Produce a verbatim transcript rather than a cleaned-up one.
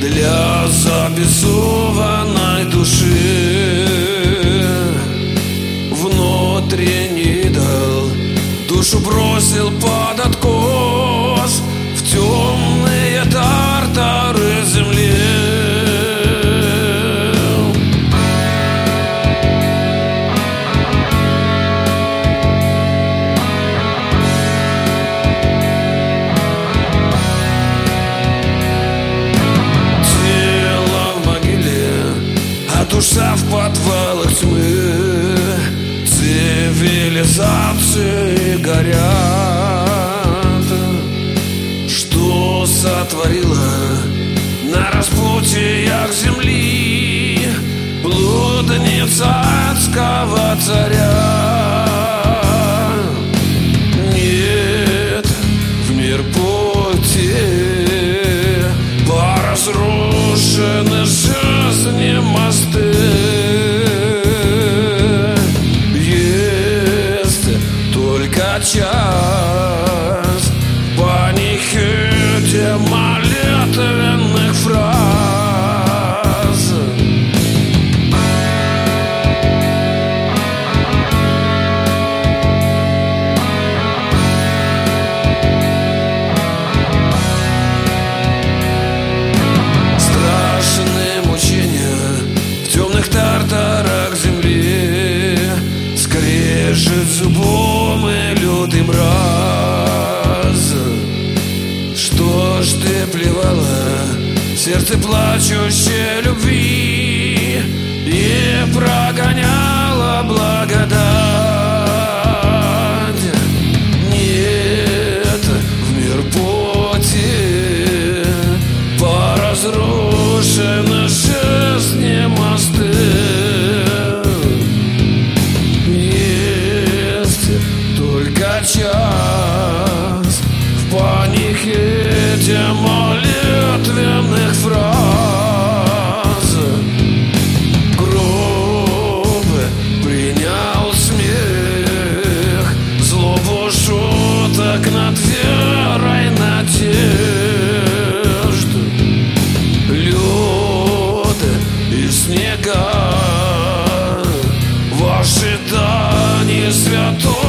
для забесованной души. Внутренний идол душу бросил под откос в темные тартары земли. Душа в подвалах тьмы, цивилизации горят. Что сотворила на распутьях земли блудница адского царя? Нет в мир пути по разрушенной жизни мосты. Час панихиде молитвенных фраз. Страшные мучения в темных тартарах земли, скрежет зубом и лютый мраз. Что ж ты плевала в сердце плачущей любви и прогоняла благодать? Нет в мир пути по разрушенной жизни мосты. Час в панихиде молитвенных фраз. Гроб принял смех, злобу шуток над верой надежд. Лед и снега в ожидании святой